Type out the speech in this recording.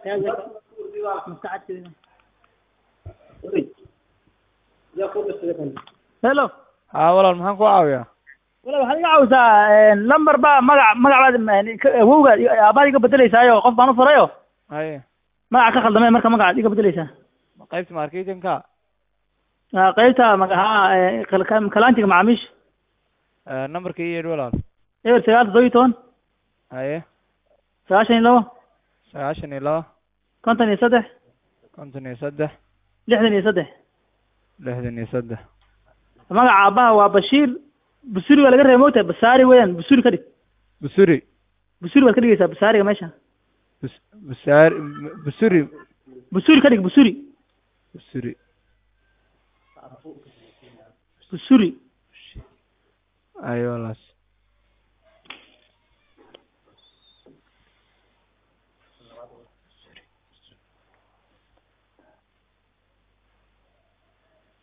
hello haa walaal maxaan ku caawiyaa wala waxaad iga caawisaa lambar baa magacaad awowga aabaad iga bedeleysayo qof baan u furayo haye magaca ka khaldamay marka magacaad iga bedeleysaa qaybta marketingka qaybta kalaantiga macaamiisha numberka iyo yeedh walaal eber 9 haye 92 92 53 53 63 63 magaca aabaha waa Bashiir Busuri waa laga reebay moogta Basaari weeyaan Busuri ka dhig Busuri waad ka dhigaysaa Basaariga meesha Busuri ka dhig Busuri ayo walaal